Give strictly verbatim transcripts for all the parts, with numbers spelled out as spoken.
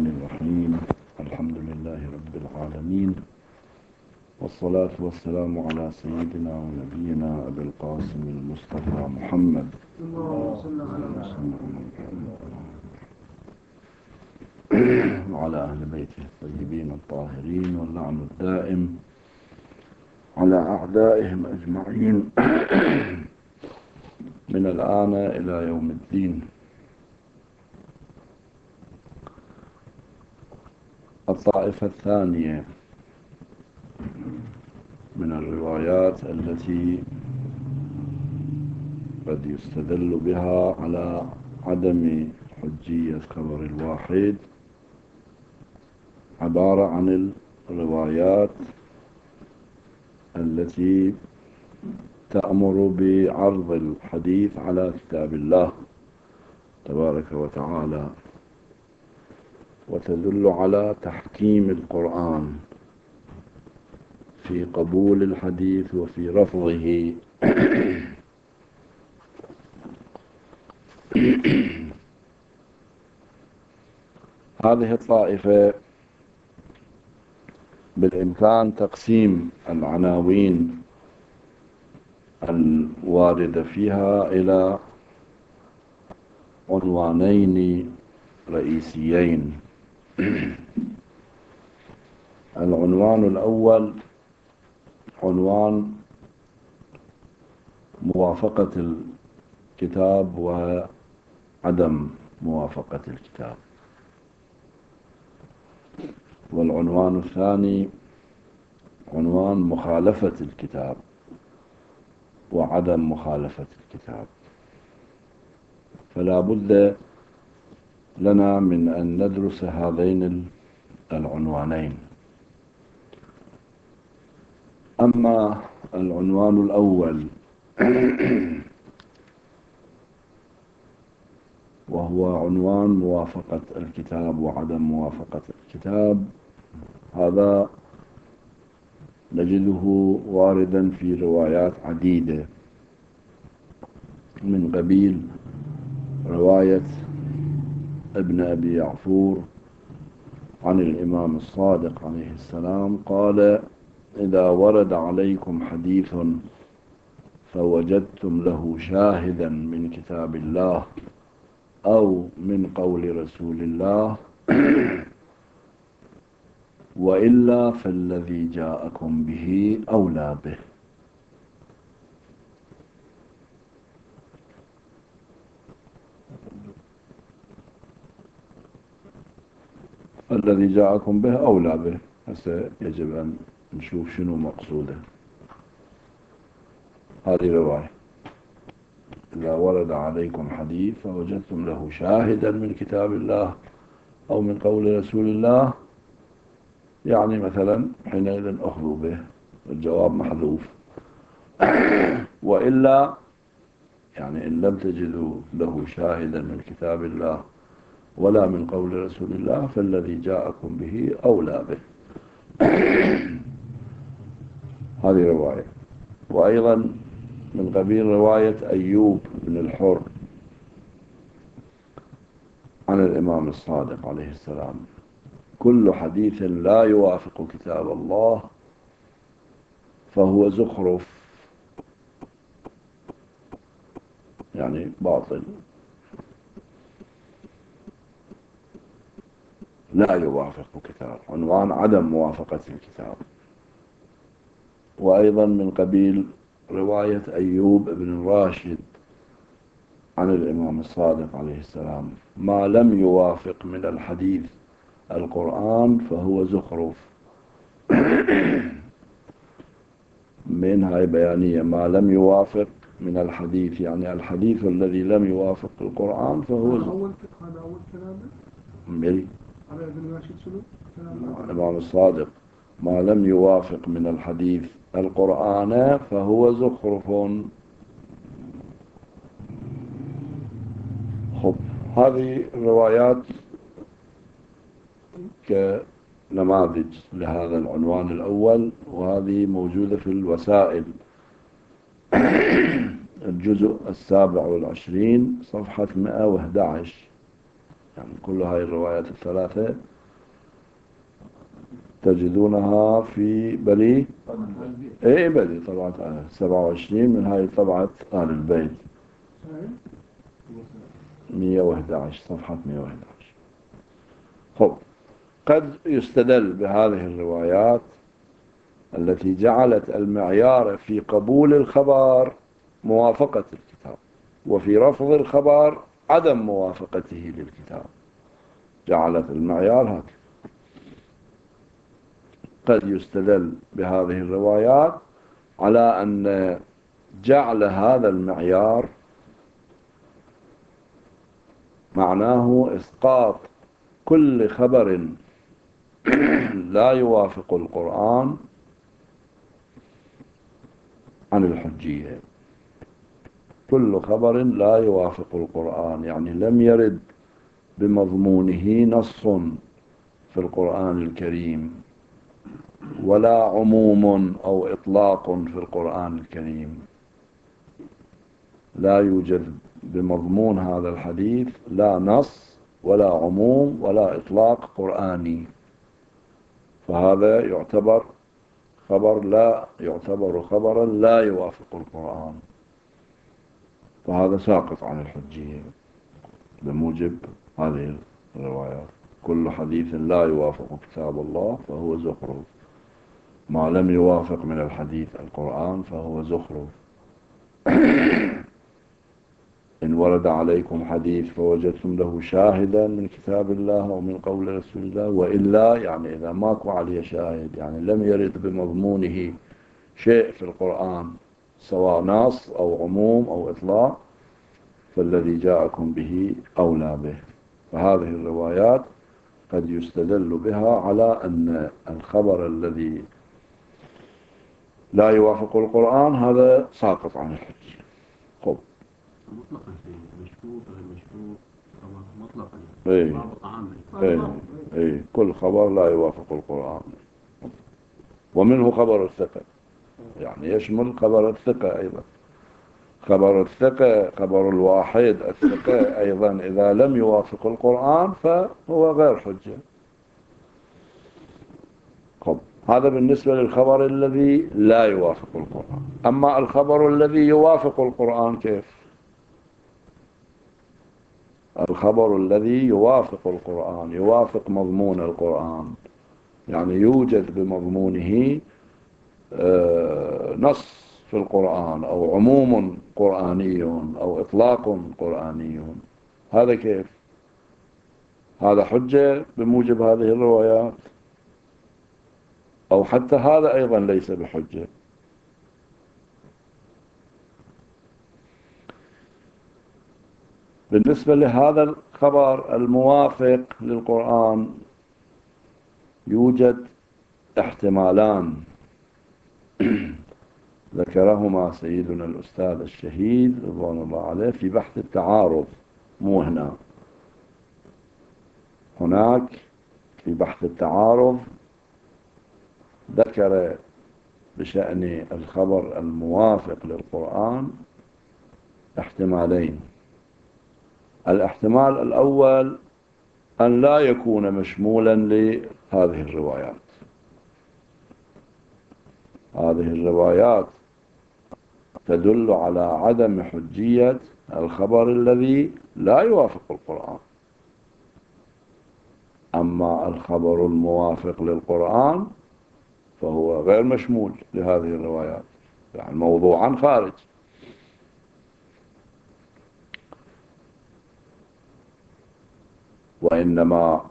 الرحمن الرحيم. الحمد لله رب العالمين، والصلاة والسلام على سيدنا ونبينا أبي القاسم المصطفى محمد وعلى أهل بيته الطيبين الطاهرين، واللعن الدائم على أعدائهم أجمعين من الآن إلى يوم الدين. الطائفة الثانية من الروايات التي قد يستدل بها على عدم حجية خبر الواحد عبارة عن الروايات التي تأمر بعرض الحديث على كتاب الله تبارك وتعالى، وتدل على تحكيم القرآن في قبول الحديث وفي رفضه. هذه الطائفة بالإمكان تقسيم العناوين الواردة فيها إلى عنوانين رئيسيين. العنوان الأول عنوان موافقة الكتاب وعدم موافقة الكتاب، والعنوان الثاني عنوان مخالفة الكتاب وعدم مخالفة الكتاب. فلا بد لنا من أن ندرس هذين العنوانين. أما العنوان الأول وهو عنوان موافقة الكتاب وعدم موافقة الكتاب، هذا نجده واردا في روايات عديدة من قبيل رواية ابن أبي يعفور عن الإمام الصادق عليه السلام قال: إذا ورد عليكم حديث فوجدتم له شاهدا من كتاب الله أو من قول رسول الله وإلا فالذي جاءكم به أولى به. الذي جاءكم به أولى به، هسه يجب أن نشوف شنو مقصوده. هذه رواية: إذا ورد عليكم حديث فوجدتم له شاهدا من كتاب الله أو من قول رسول الله، يعني مثلا حينئذ أخذوا به، الجواب محذوف. وإلا يعني إن لم تجدوا له شاهدا من كتاب الله ولا من قول رسول الله فالذي جاءكم به أولى به. هذه رواية. وأيضا من قبيل رواية أيوب بن الحر عن الإمام الصادق عليه السلام: كل حديث لا يوافق كتاب الله فهو زخرف، يعني باطل، لا يوافق كتاب، عنوان عدم موافقة الكتاب. وأيضا من قبيل رواية أيوب بن راشد عن الإمام الصادق عليه السلام: ما لم يوافق من الحديث القرآن فهو زخرف. من هاي بيانية: ما لم يوافق من الحديث، يعني الحديث الذي لم يوافق القرآن فهو زخرف. هذا أول كلام ملي على ابن راشد شنو؟ الإمام الصادق: ما لم يوافق من الحديث القرآن فهو زخرف. خب، هذه الروايات كنماذج لهذا العنوان الأول، وهذه موجودة في الوسائل الجزء السابع والعشرين صفحة مئة وأحد عشر. يعني كل هاي الروايات الثلاثة تجدونها في بلي ايه بلي طبعة سبعة وعشرين من هاي طبعة آل البيت مية وإحدى عشر صفحة مية وإحدى عشر. خب قد يستدل بهذه الروايات التي جعلت المعيار في قبول الخبر موافقة الكتاب وفي رفض الخبر عدم موافقته للكتاب، جعلت المعيار هكذا. قد يستدل بهذه الروايات على أن جعل هذا المعيار معناه إسقاط كل خبر لا يوافق القرآن عن الحجية. كل خبر لا يوافق القرآن يعني لم يرد بمضمونه نص في القرآن الكريم ولا عموم أو إطلاق في القرآن الكريم، لا يوجد بمضمون هذا الحديث لا نص ولا عموم ولا إطلاق قرآني، فهذا يعتبر خبر لا يعتبر خبرا لا يوافق القرآن، فهذا ساقط عن الحجية بموجب هذه الروايات. كل حديث لا يوافق كتاب الله فهو زخرف، ما لم يوافق من الحديث القرآن فهو زخرف. إن ورد عليكم حديث فوجدتم له شاهدا من كتاب الله أو من قول رسول الله وإلا، يعني إذا ماكو عليه شاهد يعني لم يرد بمضمونه شيء في القرآن سواء نص أو عموم أو إطلاق، فالذي جاءكم به أولى به. فهذه الروايات قد يستدل بها على أن الخبر الذي لا يوافق القرآن هذا ساقط عن الحج. خب مطلقا مشروط غير مشروط مطلقا ايه ايه ايه كل خبر لا يوافق القرآن، ومنه خبر الثقة، يعني يشمل خبر الثقة أيضا. خبر الثقة خبر الواحد الثقة أيضا إذا لم يوافق القرآن فهو غير حجة. خب هذا بالنسبة للخبر الذي لا يوافق القرآن. أما الخبر الذي يوافق القرآن كيف؟ الخبر الذي يوافق القرآن يوافق مضمون القرآن، يعني يوجد بمضمونه نص في القرآن أو عموم قرآني أو إطلاق قرآني، هذا كيف؟ هذا حجة بموجب هذه الروايات أو حتى هذا أيضا ليس بحجة. بالنسبة لهذا الخبر الموافق للقرآن يوجد احتمالان ذكرهما سيدنا الأستاذ الشهيد رضوان الله عليه في بحث التعارض، مو هنا، هناك في بحث التعارض ذكر بشأن الخبر الموافق للقرآن احتمالين. الاحتمال الأول أن لا يكون مشمولا لهذه الروايات. هذه الروايات تدل على عدم حجية الخبر الذي لا يوافق القرآن. أما الخبر الموافق للقرآن فهو غير مشمول لهذه الروايات، يعني موضوعا خارج. وإنما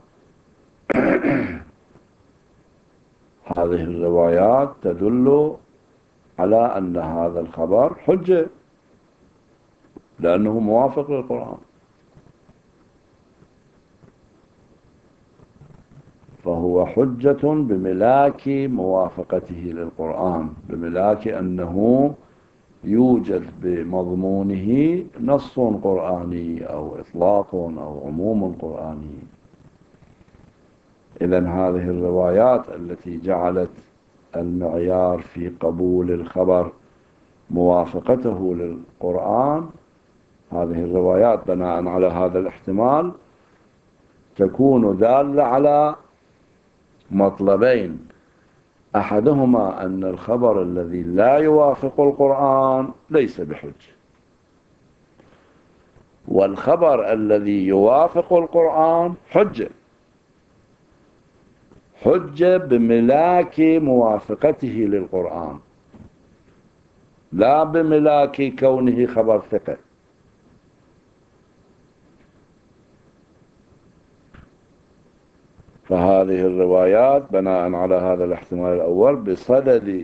هذه الروايات تدل على أن هذا الخبر حجة لأنه موافق للقرآن، فهو حجة بملاك موافقته للقرآن، بملاك أنه يوجد بمضمونه نص قرآني أو إطلاق أو عموم قرآني. إذن هذه الروايات التي جعلت المعيار في قبول الخبر موافقته للقرآن، هذه الروايات بناء على هذا الاحتمال تكون دالة على مطلبين: أحدهما أن الخبر الذي لا يوافق القرآن ليس بحجة، والخبر الذي يوافق القرآن حجة، حجة بملاك موافقته للقرآن، لا بملاك كونه خبر ثقة. فهذه الروايات بناء على هذا الاحتمال الأول بصدد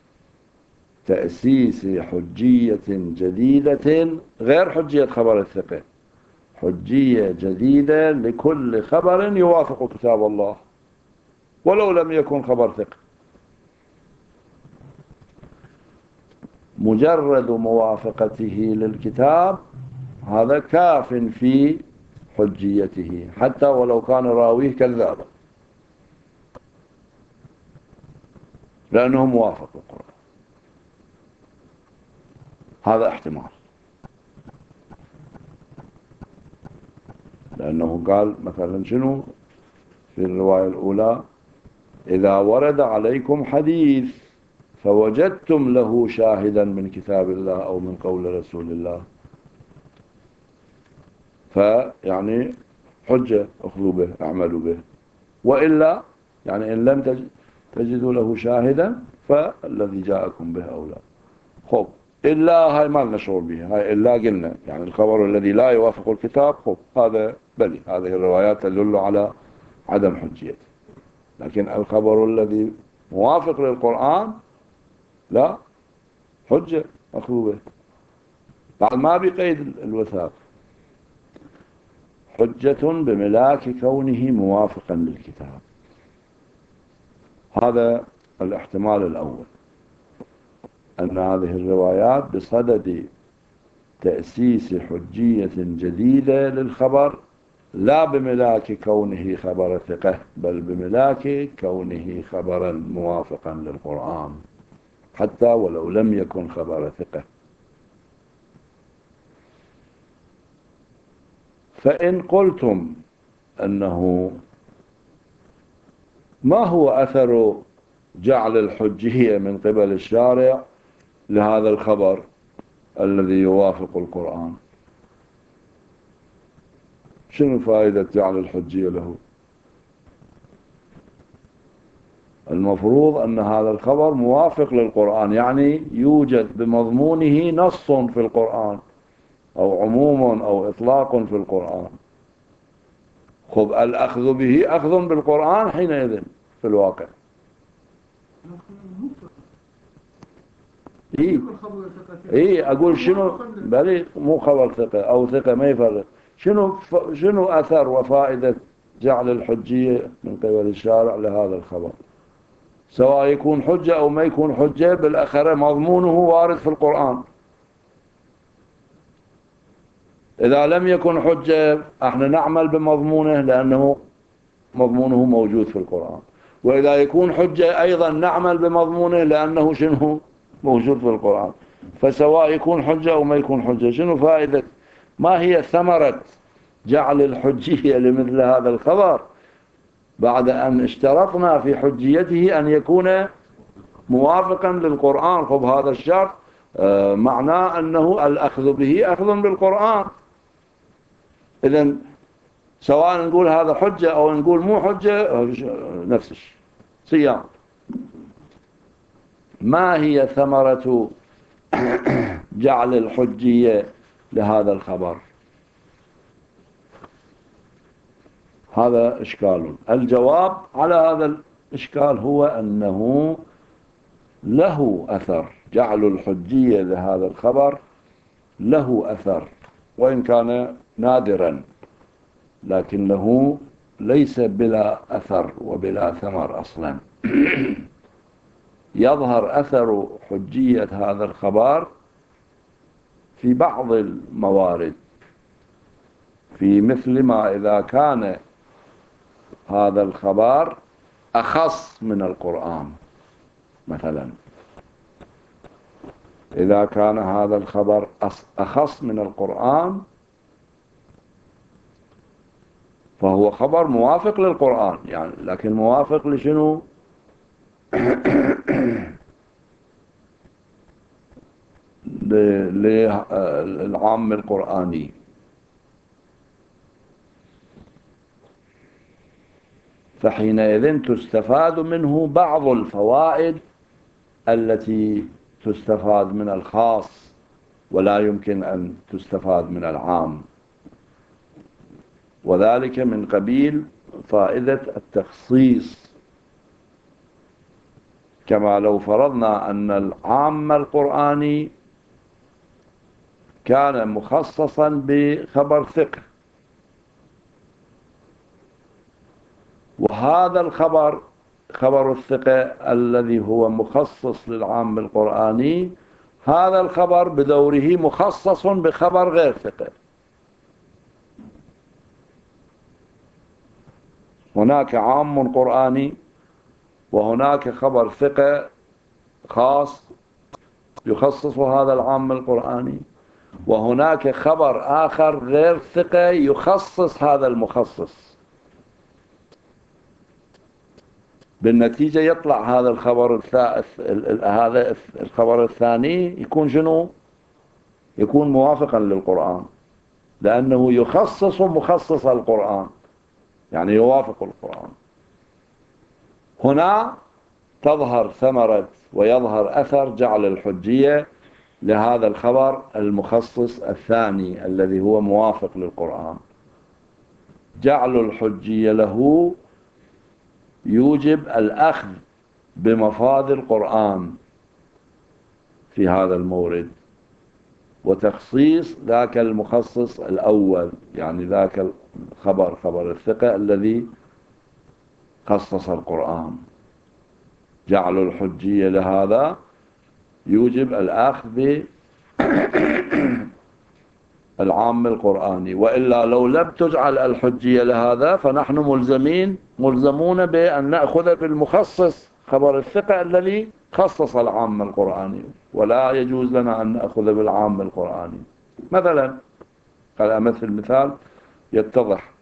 تأسيس حجية جديدة غير حجية خبر الثقة، حجية جديدة لكل خبر يوافق كتاب الله ولو لم يكن خبر ثقة. مجرد موافقته للكتاب هذا كاف في حجيته حتى ولو كان راويه كذابا، لأنه موافق القرآن. هذا احتمال، لأنه قال مثلا شنو في الرواية الأولى: إذا ورد عليكم حديث فوجدتم له شاهدا من كتاب الله أو من قول رسول الله، فيعني حجة أخذوا به اعملوا به، وإلا يعني إن لم تجدوا له شاهدا فالذي جاءكم به أولى. خب إلا هاي ما لنا شغل بها، هاي إلا قلنا يعني الخبر الذي لا يوافق الكتاب، خب هذا بلي هذه الروايات تدل على عدم حجيته. لكن الخبر الذي موافق للقرآن لا حجة أخذوا به، بعد ما بقيد الوثاق، حجة بملاك كونه موافقا للكتاب. هذا الاحتمال الأول، أن هذه الروايات بصدد تأسيس حجية جديدة للخبر، لا بملاك كونه خبر ثقة، بل بملاك كونه خبرا موافقا للقرآن حتى ولو لم يكن خبر ثقة. فإن قلتم أنه ما هو أثر جعل الحجية من قبل الشارع لهذا الخبر الذي يوافق القرآن، شنو فائدة جعل الحجية له؟ المفروض أن هذا الخبر موافق للقرآن، يعني يوجد بمضمونه نص في القرآن أو عموم أو إطلاق في القرآن. خب الأخذ به أخذ بالقرآن حينئذ في الواقع. إيه إيه أقول شنو بلي مو خبر ثقة أو ثقة ما يفرق، شنو شنو أثر وفائدة جعل الحجية من قبل الشارع لهذا الخبر، سواء يكون حجة أو ما يكون حجة، بالأخير مضمونه وارد في القرآن. إذا لم يكن حجة احنا نعمل بمضمونه لأنه مضمونه موجود في القرآن، وإذا يكون حجة أيضا نعمل بمضمونه لأنه شنو موجود في القرآن. فسواء يكون حجة أو ما يكون حجة، شنو فائدة، ما هي ثمرة جعل الحجية لمثل هذا الخبر بعد أن اشترطنا في حجيته أن يكون موافقا للقرآن؟ خب هذا الشرط آه معناه أنه الأخذ به أخذ بالقرآن. إذن سواء نقول هذا حجة أو نقول مو حجة نفس الشيء صيام. ما هي ثمرة جعل الحجية لهذا الخبر؟ هذا إشكال. الجواب على هذا الإشكال هو أنه له أثر، جعل الحجية لهذا الخبر له أثر، وإن كان نادرا لكنه ليس بلا أثر وبلا ثمر أصلا. يظهر أثر حجية هذا الخبر في بعض الموارد، في مثل ما إذا كان هذا الخبر أخص من القرآن. مثلا إذا كان هذا الخبر أخص من القرآن فهو خبر موافق للقرآن يعني، لكن موافق لشنو؟ للعام القرآني. فحينئذ تستفاد منه بعض الفوائد التي تستفاد من الخاص، ولا يمكن أن تستفاد من العام، وذلك من قبيل فائدة التخصيص. كما لو فرضنا أن العام القرآني كان مخصصا بخبر ثقة، وهذا الخبر خبر الثقة الذي هو مخصص للعام القرآني، هذا الخبر بدوره مخصص بخبر غير ثقة. هناك عام قرآني وهناك خبر ثقة خاص يخصص هذا العام القرآني، وهناك خبر آخر غير ثقة يخصص هذا المخصص. بالنتيجة يطلع هذا الخبر الثالث، هذا الخبر الثاني يكون شنو؟ يكون موافقا للقرآن، لأنه يخصص مخصص القرآن، يعني يوافق القرآن. هنا تظهر ثمرة ويظهر أثر جعل الحجية لهذا الخبر المخصص الثاني الذي هو موافق للقرآن. جعل الحجية له يوجب الأخذ بمفاد القرآن في هذا المورد، وتخصيص ذاك المخصص الأول، يعني ذاك الخبر خبر الثقة الذي خصص القرآن. جعل الحجية لهذا يوجب الأخذ بالعام القرآني، وإلا لو لم تجعل الحجية لهذا فنحن ملزمين ملزمون بأن نأخذ بالمخصص خبر الثقة الذي خصص العام القرآني، ولا يجوز لنا أن نأخذ بالعام القرآني. مثلا على مثل مثال يتضح،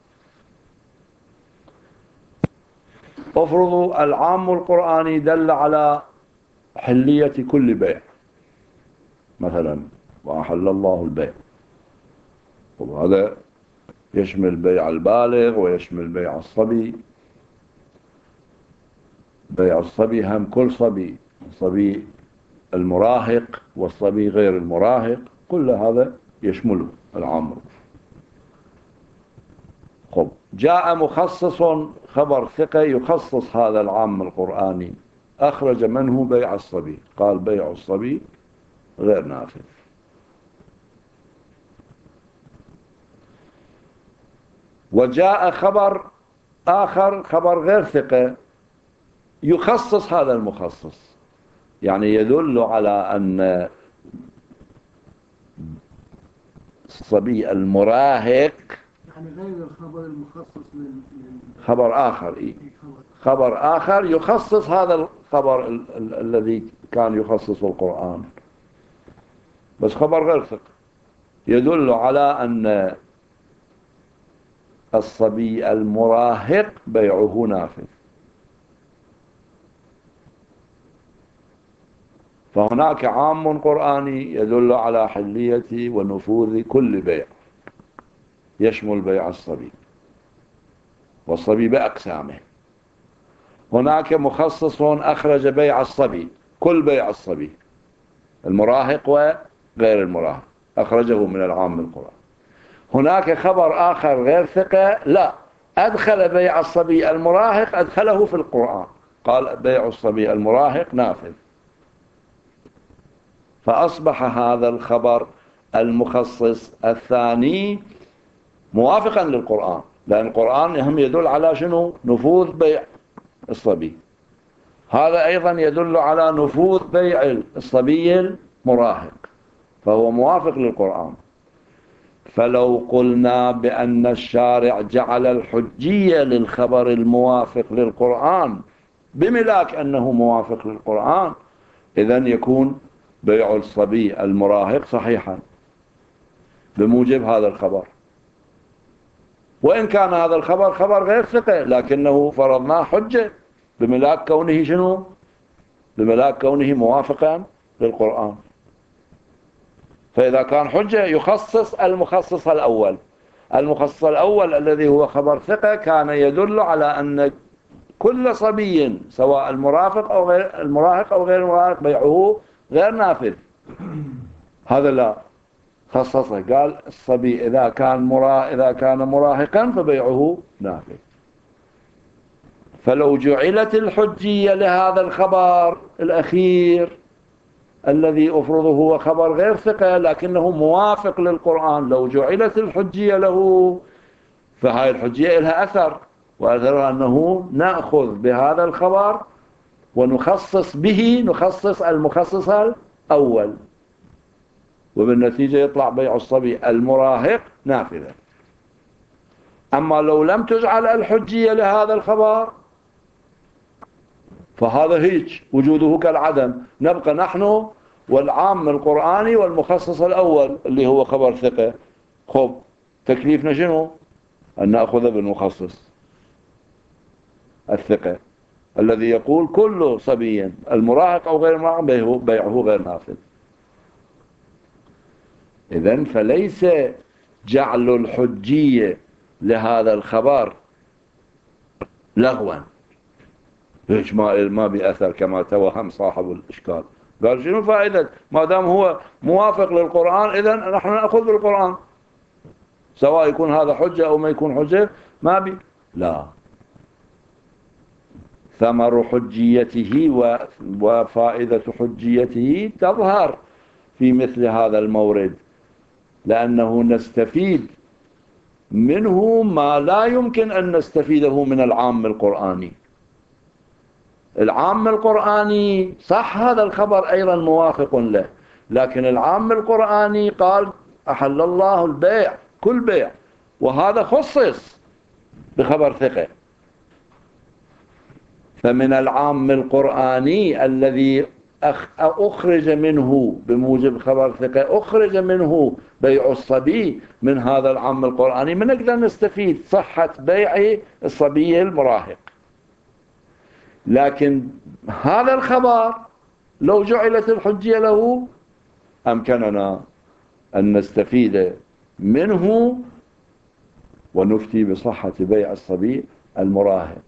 افرضوا العام القرآني دل على حلية كل بيع مثلا، وأحل الله البيع، وهذا يشمل بيع البالغ ويشمل بيع الصبي. بيع الصبي هم كل صبي، الصبي المراهق والصبي غير المراهق، كل هذا يشمله العام. خب جاء مخصص خبر ثقة يخصص هذا العام القرآني، أخرج منه بيع الصبي، قال بيع الصبي غير نافذ. وجاء خبر آخر خبر غير ثقة يخصص هذا المخصص، يعني يدل على أن الصبي المراهق، يعني غير الخبر المخصص من خبر آخر إيه؟ خبر آخر يخصص هذا الخبر ال ال الذي كان يخصص القرآن، بس خبر غير ثقة، يدل على أن الصبي المراهق بيعه نافذ. فهناك عام قرآني يدل على حلية ونفوذ كل بيع، يشمل بيع الصبي، والصبي بأقسامه. هناك مخصص أخرج بيع الصبي، كل بيع الصبي المراهق وغير المراهق أخرجه من العام القرآن. هناك خبر آخر غير ثقة لا، أدخل بيع الصبي المراهق، أدخله في القرآن، قال بيع الصبي المراهق نافذ. فأصبح هذا الخبر المخصص الثاني موافقا للقرآن، لأن القرآن هم يدل على شنو؟ نفوذ بيع الصبي. هذا أيضا يدل على نفوذ بيع الصبي المراهق، فهو موافق للقرآن. فلو قلنا بأن الشارع جعل الحجية للخبر الموافق للقرآن بملاك أنه موافق للقرآن، إذن يكون بيع الصبي المراهق صحيحا بموجب هذا الخبر. وإن كان هذا الخبر خبر غير ثقة، لكنه فرضناه حجة بملاك كونه شنو؟ بملاك كونه موافقا للقرآن. فإذا كان حجة يخصص المخصص الأول. المخصص الأول الذي هو خبر ثقة كان يدل على أن كل صبي سواء المرافق أو غير المراهق أو غير المراهق بيعه غير نافذ. هذا لا خصصه، قال الصبي إذا كان مرا إذا كان مراهقا فبيعه نافذ. فلو جعلت الحجية لهذا الخبر الأخير الذي أفرضه هو خبر غير ثقة لكنه موافق للقرآن، لو جعلت الحجية له فهذه الحجية لها أثر، وأثرها أنه نأخذ بهذا الخبر ونخصص به نخصص المخصص الأول، وبالنتيجة يطلع بيع الصبي المراهق نافذة. أما لو لم تجعل الحجية لهذا الخبر فهذا هيك وجوده كالعدم، نبقى نحن والعام القرآني والمخصص الأول اللي هو خبر ثقة. خب تكليفنا شنو؟ أن نأخذ بالمخصص الثقة الذي يقول كل صبي المراهق أو غير المراهق بيعه غير نافذ. إذن فليس جعل الحجية لهذا الخبر لغوا هيك ما ما بأثر كما توهم صاحب الإشكال. قال شنو فائدة ما دام هو موافق للقرآن إذن نحن نأخذ بالقرآن سواء يكون هذا حجة أو ما يكون حجة ما بي. لا، ثمر حجيته وفائدة حجيته تظهر في مثل هذا المورد، لأنه نستفيد منه ما لا يمكن أن نستفيده من العام القرآني. العام القرآني صح هذا الخبر أيضا موافق له، لكن العام القرآني قال أحل الله البيع كل بيع، وهذا خصص بخبر ثقة. فمن العام القرآني الذي أخرج منه بموجب خبر ثقة أخرج منه بيع الصبي، من هذا العام القرآني من نقدر نستفيد صحة بيع الصبي المراهق. لكن هذا الخبر لو جعلت الحجية له أمكننا أن نستفيد منه ونفتي بصحة بيع الصبي المراهق.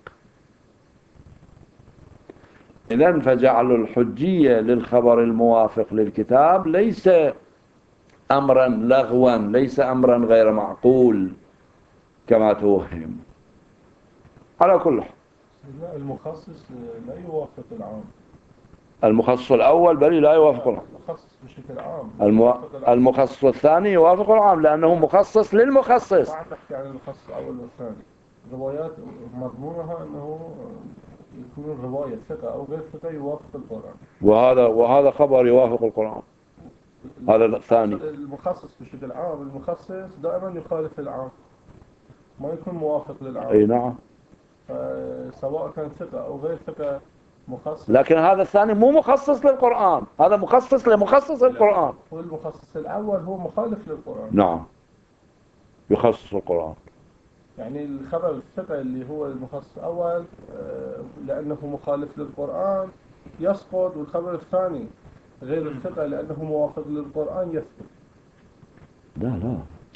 إذن فجعل الحجية للخبر الموافق للكتاب ليس أمرا لغوا، ليس أمرا غير معقول كما توهم. على كل حال المخصص لا يوافق العام. المخصص الأول بل لا يوافق العام. المخصص بشكل عام. المو... المخصص الثاني يوافق العام لأنه مخصص للمخصص. ما تحكي عن المخصص الأول والثاني. روايات مضمونها أنه يكون الرواية ثقة أو غير ثقة يوافق القرآن. وهذا وهذا خبر يوافق القرآن. هذا الثاني. المخصص بشكل عام، المخصص دائما يخالف العام، ما يكون موافق للعام. أي نعم. سواء كان ثقة أو غير ثقة مخصص. لكن هذا الثاني مو مخصص للقرآن، هذا مخصص لمخصص القرآن. هو المخصص الأول هو مخالف للقرآن. نعم يخصص القرآن. يعني الخبر الثقة اللي هو المخصص الأول لأنه مخالف للقرآن يسقط، والخبر الثاني غير الثقة لأنه موافق للقرآن يثبت. لا لا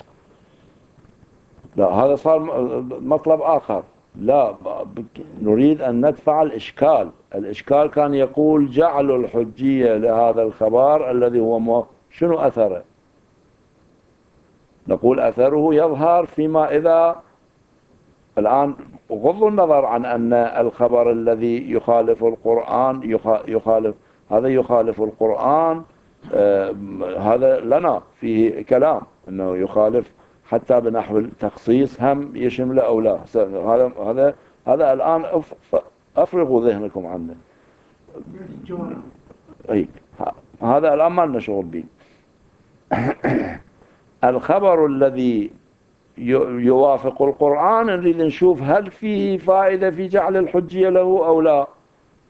لا، هذا صار مطلب آخر. لا، نريد أن ندفع الإشكال. الإشكال كان يقول جعل الحجية لهذا الخبر الذي هو مو... شنو أثره؟ نقول أثره يظهر فيما إذا الآن غض النظر عن أن الخبر الذي يخالف القرآن يخالف هذا يخالف القرآن، آه هذا لنا فيه كلام أنه يخالف حتى بنحو التخصيص هم يشمل أو لا. هذا هذا هذا الآن أفرغوا ذهنكم عنه. أي هذا الآن ما لنا شغل به. الخبر الذي يوافق القرآن نريد نشوف هل فيه فائدة في جعل الحجية له أو لا.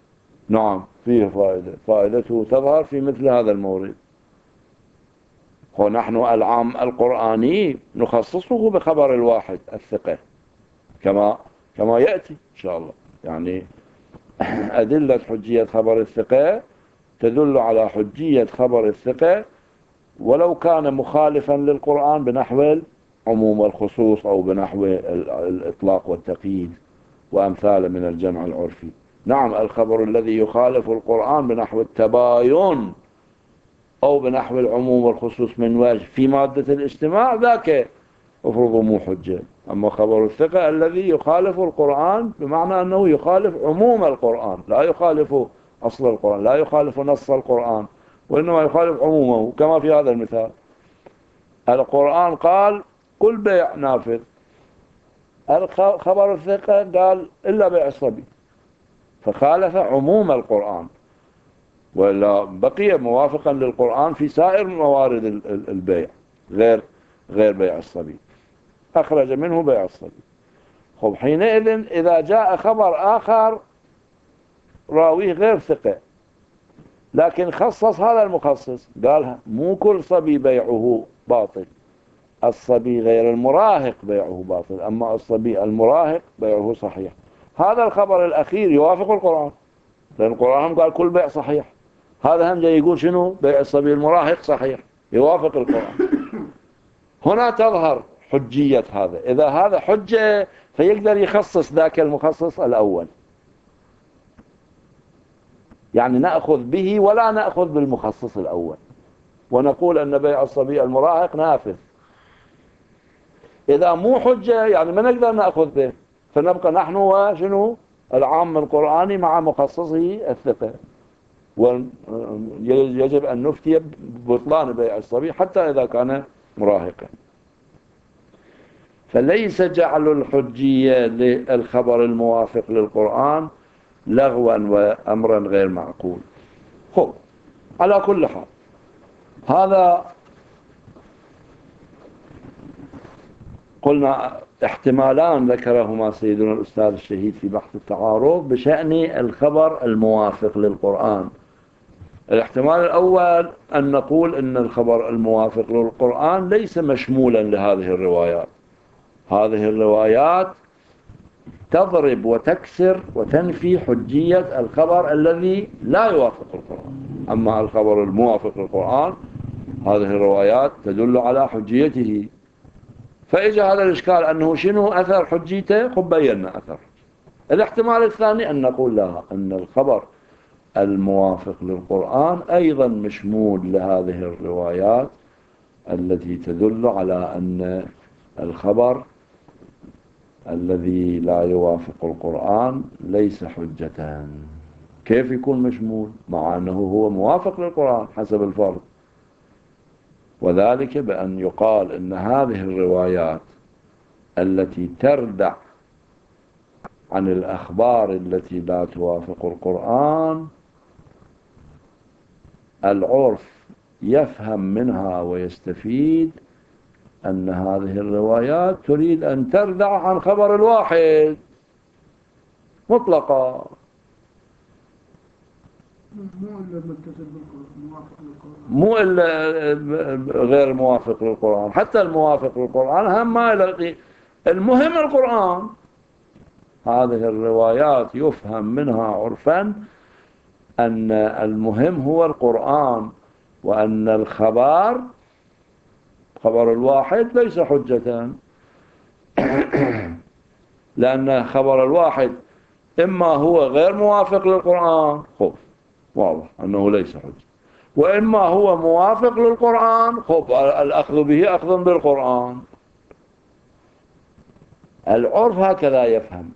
نعم فيه فائدة، فائدته تظهر في مثل هذا المورد. ونحن العام القرآني نخصصه بخبر الواحد الثقة كما كما يأتي إن شاء الله. يعني أدلة حجية خبر الثقة تدل على حجية خبر الثقة ولو كان مخالفا للقرآن بنحو عموم الخصوص أو بنحو الإطلاق والتقييد وأمثال من الجمع العرفي. نعم الخبر الذي يخالف القرآن بنحو التباين أو بنحو العموم والخصوص من وجه في مادة الاجتماع ذاك افرضوا مو حجة. أما خبر الثقة الذي يخالف القرآن بمعنى أنه يخالف عموم القرآن لا يخالف أصل القرآن لا يخالف نص القرآن وإنما يخالف عمومه كما في هذا المثال. القرآن قال كل بيع نافذ، خبر الثقة قال إلا بيع الصبي، فخالف عموم القرآن ولا بقي موافقا للقرآن في سائر موارد البيع غير غير بيع الصبي، أخرج منه بيع الصبي. خب حينئذ إذا جاء خبر آخر راويه غير ثقة لكن خصص هذا المخصص قال مو كل صبي بيعه باطل، الصبي غير المراهق بيعه باطل، أما الصبي المراهق بيعه صحيح. هذا الخبر الأخير يوافق القرآن لأن القرآن قال كل بيع صحيح، هذا هم جاي يقول شنو بيع الصبي المراهق صحيح يوافق القرآن. هنا تظهر حجية هذا، إذا هذا حجة فيقدر يخصص ذاك المخصص الأول، يعني نأخذ به ولا نأخذ بالمخصص الأول ونقول أن بيع الصبي المراهق نافذ. إذا مو حجة يعني ما نقدر نأخذ به، فنبقى نحن وشنو العام القرآني مع مخصصه الثقة، ويجب أن نفتي ببطلان بيع الصبي حتى إذا كان مراهقا. فليس جعل الحجية للخبر الموافق للقرآن لغوا وأمرا غير معقول. خب على كل حال هذا قلنا احتمالان ذكرهما سيدنا الأستاذ الشهيد في بحث التعارض بشأن الخبر الموافق للقرآن. الاحتمال الأول أن نقول أن الخبر الموافق للقرآن ليس مشمولا لهذه الروايات، هذه الروايات تضرب وتكسر وتنفي حجية الخبر الذي لا يوافق القرآن. أما الخبر الموافق للقرآن هذه الروايات تدل على حجيته. فإجا هذا الإشكال أنه شنو أثر حجيته؟ خب بينا أثر. الاحتمال الثاني أن نقول لا، أن الخبر الموافق للقرآن أيضا مشمول لهذه الروايات التي تدل على أن الخبر الذي لا يوافق القرآن ليس حجة. كيف يكون مشمول مع أنه هو موافق للقرآن حسب الفرض؟ وذلك بأن يقال أن هذه الروايات التي تردع عن الأخبار التي لا توافق القرآن العرف يفهم منها ويستفيد أن هذه الروايات تريد أن تردع عن خبر الواحد مطلقا، مو إلا متصل بالقرآن موافق للقرآن، مو إلا غير موافق للقرآن، حتى الموافق للقرآن هم ما يلقي. المهم القرآن. هذه الروايات يفهم منها عرفا أن المهم هو القرآن، وأن الخبر خبر الواحد ليس حجة، لأن خبر الواحد إما هو غير موافق للقرآن خب واضح أنه ليس حجة، وإما هو موافق للقرآن خب الأخذ به أخذ بالقرآن. العرف هكذا يفهم.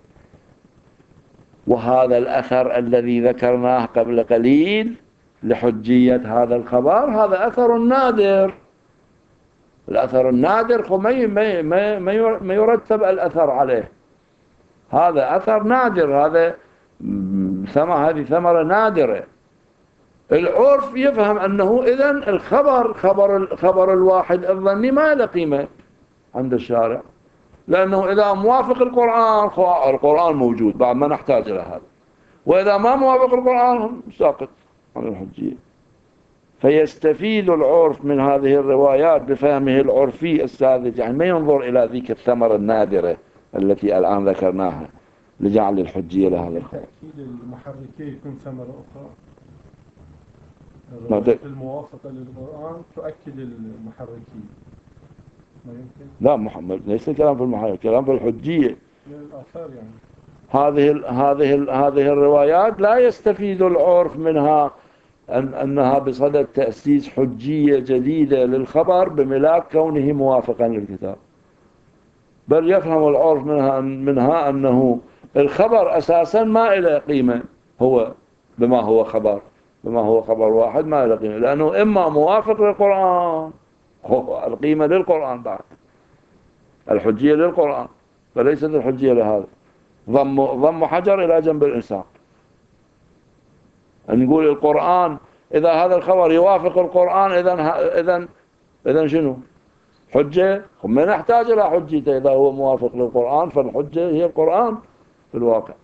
وهذا الأثر الذي ذكرناه قبل قليل لحجية هذا الخبر هذا أثر نادر. الأثر النادر ما ما ما يرتب الأثر عليه، هذا أثر نادر، هذا ثمرة، هذه ثمرة نادرة. العرف يفهم أنه إذن الخبر خبر خبر الواحد الظني ما له قيمة عند الشارع، لأنه إذا موافق القرآن القرآن موجود بعد ما نحتاج إلى هذا، وإذا ما موافق القرآن ساقط عن الحجية. فيستفيد العرف من هذه الروايات بفهمه العرفي الساذج، يعني ما ينظر إلى ذيك الثمرة النادرة التي الآن ذكرناها لجعل الحجية لهذا الخبر. تأكيد المحركية يكون ثمرة أخرى. ما الروايات الموافقة للقرآن تؤكد المحركية. ما يمكن. لا محمد ليس كلام في المحركية، كلام في الحجية. من الآثار يعني. هذه ال هذه ال هذه الروايات لا يستفيد العرف منها أن أنها بصدد تأسيس حجية جديدة للخبر بملاك كونه موافقا للكتاب، بل يفهم العرف منها منها أنه الخبر أساسا ما له قيمة، هو بما هو خبر بما هو خبر واحد ما له قيمة، لأنه إما موافق للقرآن، هو القيمة للقرآن بعد، الحجية للقرآن فليست الحجية لهذا. ضم ضم حجر إلى جنب الإنسان، نقول القرآن إذا هذا الخبر يوافق القرآن إذن إذن إذن شنو؟ حجة؟ ما نحتاج إلى حجته إذا هو موافق للقرآن، فالحجة هي القرآن في الواقع،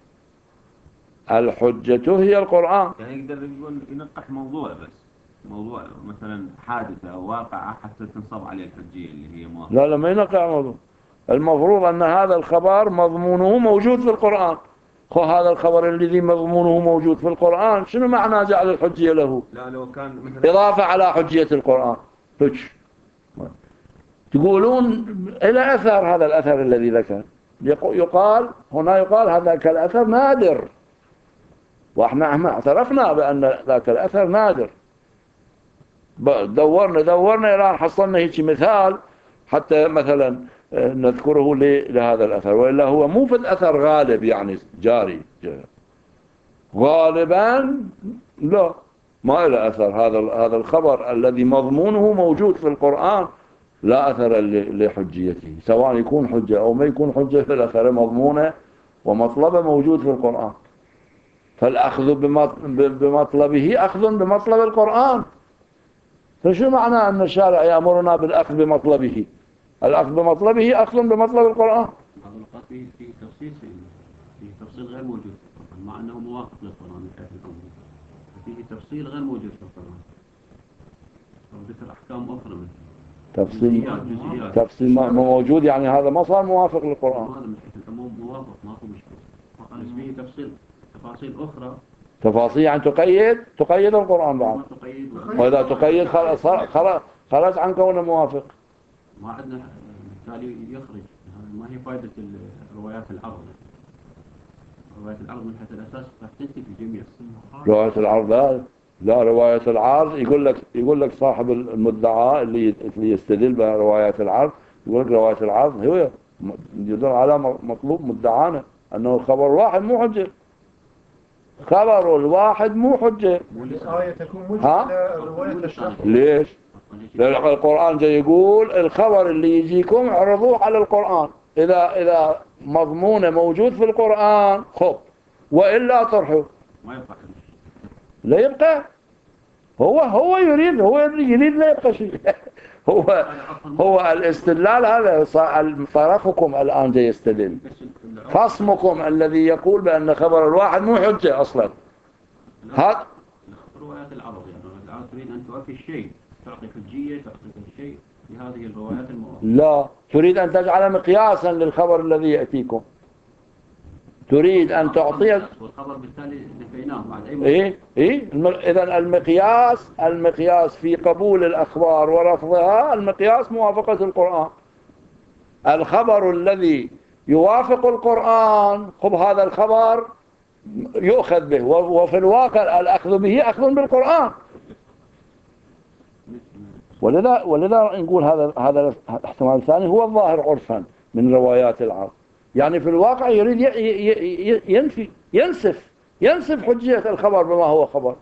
الحجة هي القرآن. يعني يقدر يقول ينقح موضوع، بس موضوع مثلا حادثة أو واقعة حتى تنصب عليه الحجية اللي هي موافقة. لا لا ما ينقح موضوع، المفروض أن هذا الخبر مضمونه موجود في القرآن، خو هذا الخبر الذي مضمونه موجود في القرآن شنو معنى جعل الحجية له؟ لا لو كان مثلا إضافة على حجية القرآن. فش تقولون إلى أثر، هذا الأثر الذي ذكر يقال هنا، يقال هذاك الأثر نادر، وإحنا اعترفنا بأن ذاك الأثر نادر، دورنا دورنا إلى أن حصلنا هيك مثال حتى مثلا نذكره لهذا الأثر، وإلا هو مو في الأثر غالب يعني جاري غالبا، لا ما له أثر. هذا هذا الخبر الذي مضمونه موجود في القرآن لا أثر لحجيته، سواء يكون حجة أو ما يكون حجة، في الأثر مضمونة ومطلبه موجود في القرآن، فالأخذ بمطلبه أخذ بمطلب القرآن. فشو معنى أن الشارع يأمرنا بالأخذ بمطلبه؟ الأخذ بمطلبه أخذ بمطلب القرآن. هذا القصد في في تفصيل في تفصيل غير موجود في القرآن، مع أنه موافق للقرآن من حيث الأمور، فيه تفصيل غير موجود في القرآن، وذكر أحكام أخرى منه. تفصيل تفصيل ما موجود، يعني هذا ما صار موافق للقرآن. هذا من حيث الأمور موافق، ما هو مشكلة، فقط فيه تفصيل تفاصيل أخرى. تفاصيل يعني تقيد تقيد القرآن بعد، وإذا تقيد خلاص خلاص عن كونه موافق. ما عندنا بالتالي يخرج، ما هي فائدة الروايات العرض. روايات العرض من حيث الأساس راح تنتفي جميع. رواية العرض لا لا رواية العرض يقول لك يقول لك صاحب المدعى اللي اللي يستدل بها روايات العرض، يقول لك رواية العرض هو يدل على مطلوب مدعانا أنه الخبر واحد مو حجة، خبر الواحد مو حجة. الآية تكون مجملة، الرواية تشرح. ليش؟ لأن القرآن جاي يقول الخبر اللي يجيكم عرضوه على القرآن، إذا إذا مضمونه موجود في القرآن خب، وإلا طرحه. ما يبقى لا يبقى، هو هو يريد هو يريد لا يبقى شيء. هو هو الاستدلال هذا طرفكم الآن جاي يستدل، خصمكم الذي يقول بأن خبر الواحد مو حجة أصلا. هذا روايات العرض، يعني العرض تريد أن توفي الشيء، تعطي حجية، تعطي الشيء لهذه الروايات الموافقة. لا، تريد أن تجعل مقياسا للخبر الذي يأتيكم، تريد أن تعطي والخبر بالتالي نفيناه بعد أي إيه إيه إذا المقياس المقياس في قبول الأخبار ورفضها، المقياس موافقة القرآن. الخبر الذي يوافق القرآن خب هذا الخبر يؤخذ به، وفي الواقع الأخذ به أخذ بالقرآن. ولذا ولذا نقول هذا هذا الاحتمال الثاني هو الظاهر عرفا من روايات العرب، يعني في الواقع يريد ينفي ينسف ينسف حجية الخبر بما هو خبر،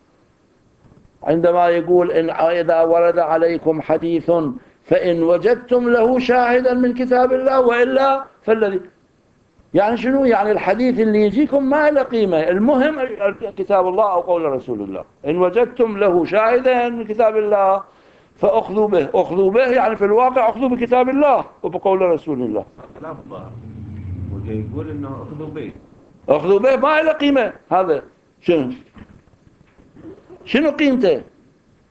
عندما يقول إن إذا ورد عليكم حديث فإن وجدتم له شاهدا من كتاب الله وإلا فالذي، يعني شنو؟ يعني الحديث اللي يجيكم ما له قيمة، المهم كتاب الله أو قول رسول الله. إن وجدتم له شاهدا من كتاب الله فأخذوا به، أخذوا به يعني في الواقع أخذوا بكتاب الله وبقول رسول الله. لا الظاهر ويقول إنه أخذوا به، أخذوا به ما له قيمة. هذا شنو شنو قيمته؟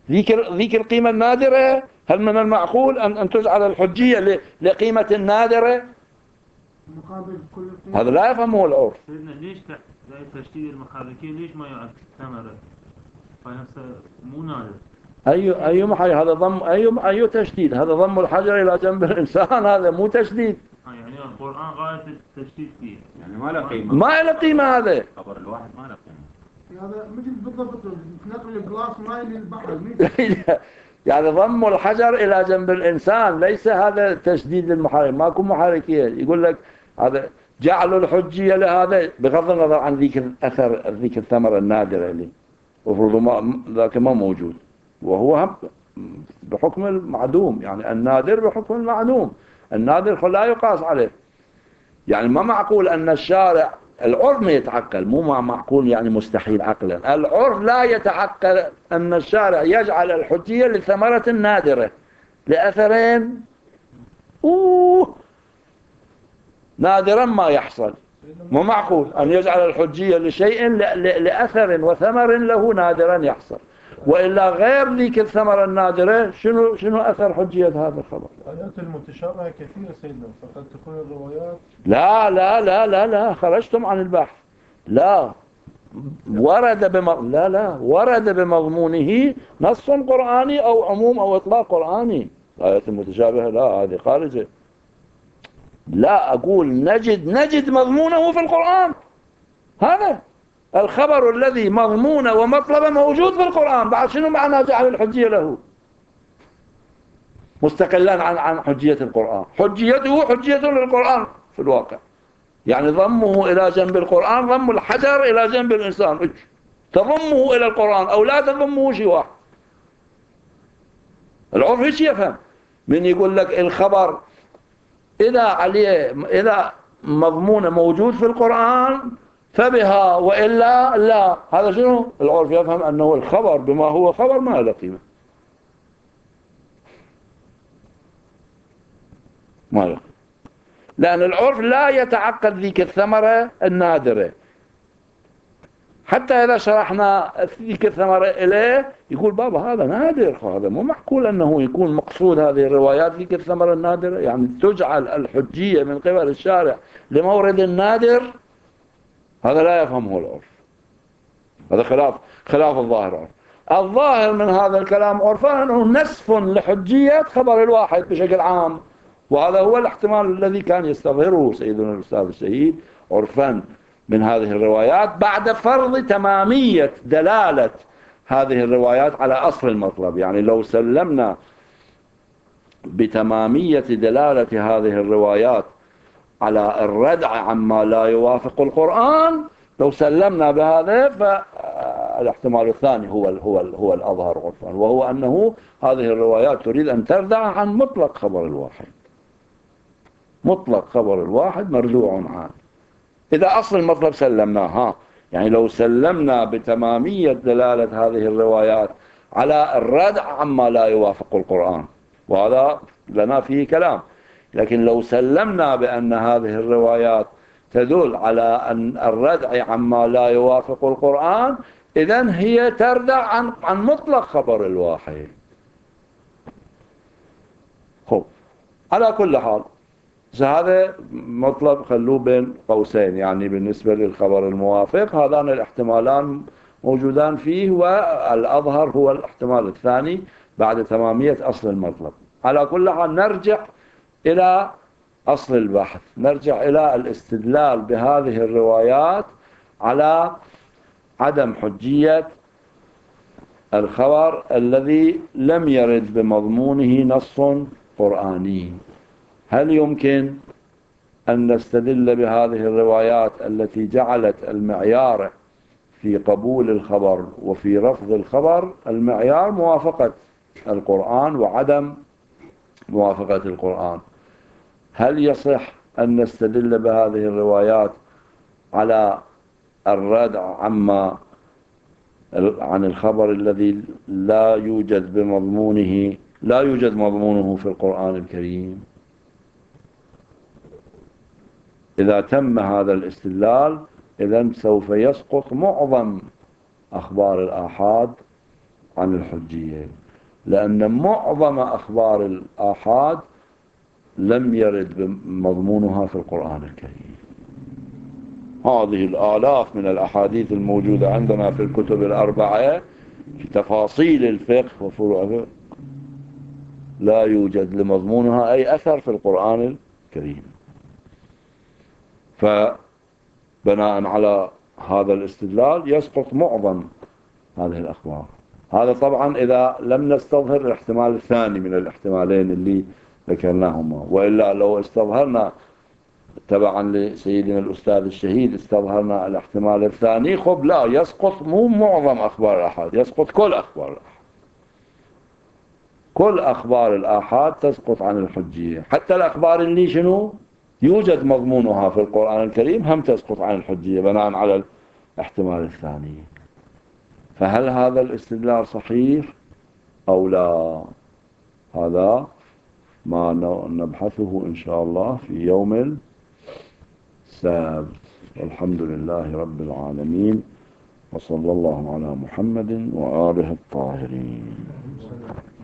ذيك ذيك القيمة النادرة، هل من المعقول أن أن تجعل الحجية لقيمة نادرة؟ مقابل كل قيمة. هذا لا يفهمه العرف. سيدنا ليش زي تشديد المخالفين ليش ما يعد ثمرة؟ فهسه مو نادر. أي أي محي هذا ضم أي أي تشديد؟ هذا ضم الحجر إلى جنب الإنسان، هذا مو تشديد. يعني القرآن غاية التشديد فيه. يعني ما له قيمة. ما له قيمة هذا. خبر الواحد ما له قيمة. هذا مثل بالضبط نقل الجلاس ماي للبحر. يعني ضم الحجر إلى جنب الإنسان ليس هذا تشديد للمحارم، ماكو محاركية. يقول لك هذا جعلوا الحجية لهذا بغض النظر عن ذيك الأثر ذيك الثمرة النادرة اللي المفروض ما ذاك ما موجود، وهو بحكم المعدوم. يعني النادر بحكم المعدوم، النادر لا يقاس عليه. يعني ما معقول أن الشارع العرف ما يتعقل، مو ما معقول يعني مستحيل عقلا. العرف لا يتعقل أن الشارع يجعل الحجية لثمرة نادرة لأثرين أوه نادرا ما يحصل. مو معقول أن يجعل الحجية لشيء لأثر وثمر له نادرا يحصل، وإلا غير ذيك الثمرة النادرة شنو شنو أثر حجية هذا الخبر؟ الآيات المتشابهة كثيرة سيدنا، فقد تكون الروايات. لا لا لا لا لا خرجتم عن البحث. لا ورد بم... لا لا ورد بمضمونه نص قرآني أو عموم أو إطلاق قرآني. الآيات المتشابهة لا، هذه خارجة. لا أقول نجد نجد مضمونه في القرآن. هذا الخبر الذي مضمونه ومطلبه موجود في القرآن، بعد شنو معنى جعل الحجية له مستقلا عن عن حجية القرآن؟ حجيته حجية للقرآن في الواقع. يعني ضمه إلى جنب القرآن ضم الحجر إلى جنب الإنسان، تضمه إلى القرآن أو لا تضمه شيء واحد. العرف ايش يفهم؟ من يقول لك الخبر إذا عليه إذا مضمونه موجود في القرآن فبها، وإلا لا. هذا شنو؟ العرف يفهم أنه الخبر بما هو خبر ما له قيمة، ما له، لأن العرف لا يتعقد ذيك الثمرة النادرة. حتى إذا شرحنا ذيك الثمرة إليه يقول بابا هذا نادر، هذا مو معقول أنه يكون مقصود هذه الروايات ذيك الثمرة النادرة. يعني تجعل الحجية من قبل الشارع لمورد النادر، هذا لا يفهمه العرف. هذا خلاف خلاف الظاهر عرف. الظاهر من هذا الكلام عرفا أنه نسف لحجية خبر الواحد بشكل عام، وهذا هو الاحتمال الذي كان يستظهره سيدنا الأستاذ الشهيد عرفا من هذه الروايات، بعد فرض تمامية دلالة هذه الروايات على أصل المطلب. يعني لو سلمنا بتمامية دلالة هذه الروايات على الردع عما لا يوافق القرآن، لو سلمنا بهذا فالاحتمال الثاني هو هو هو الأظهر عرفا، وهو أنه هذه الروايات تريد أن تردع عن مطلق خبر الواحد. مطلق خبر الواحد مرجوع عنه إذا أصل المطلب سلمناها. يعني لو سلمنا بتمامية دلالة هذه الروايات على الردع عما لا يوافق القرآن، وهذا لنا فيه كلام، لكن لو سلمنا بأن هذه الروايات تدل على أن الردع عما لا يوافق القرآن، إذن هي تردع عن عن مطلق خبر الواحد. خب على كل حال هذا مطلب خلوه بين قوسين. يعني بالنسبة للخبر الموافق هذان الاحتمالان موجودان فيه، والأظهر هو الاحتمال الثاني بعد تمامية أصل المطلب. على كل حال نرجع إلى أصل البحث، نرجع إلى الاستدلال بهذه الروايات على عدم حجية الخبر الذي لم يرد بمضمونه نص قرآني. هل يمكن أن نستدل بهذه الروايات التي جعلت المعيار في قبول الخبر وفي رفض الخبر المعيار موافقة القرآن وعدم موافقة القرآن؟ هل يصح أن نستدل بهذه الروايات على الردع عما عن الخبر الذي لا يوجد بمضمونه لا يوجد مضمونه في القرآن الكريم؟ إذا تم هذا الاستدلال إذن سوف يسقط معظم أخبار الآحاد عن الحجية. لأن معظم أخبار الآحاد لم يرد مضمونها في القرآن الكريم. هذه الآلاف من الأحاديث الموجودة عندنا في الكتب الأربعة في تفاصيل الفقه وفروع الفقه لا يوجد لمضمونها أي أثر في القرآن الكريم. فبناء على هذا الاستدلال يسقط معظم هذه الأخبار. هذا طبعا إذا لم نستظهر الاحتمال الثاني من الاحتمالين اللي ذكرناهما، وإلا لو استظهرنا تبعا لسيدنا الأستاذ الشهيد استظهرنا الاحتمال الثاني، خب لا يسقط مو معظم أخبار الآحاد، يسقط كل أخبار الآحاد. كل أخبار الآحاد تسقط عن الحجية، حتى الأخبار اللي شنو يوجد مضمونها في القرآن الكريم هم تسقط عن الحجية بناء على الاحتمال الثاني. فهل هذا الاستدلال صحيح أو لا؟ هذا ما نبحثه إن شاء الله في يوم السبت. والحمد لله رب العالمين، وصلى الله على محمد وآله الطاهرين.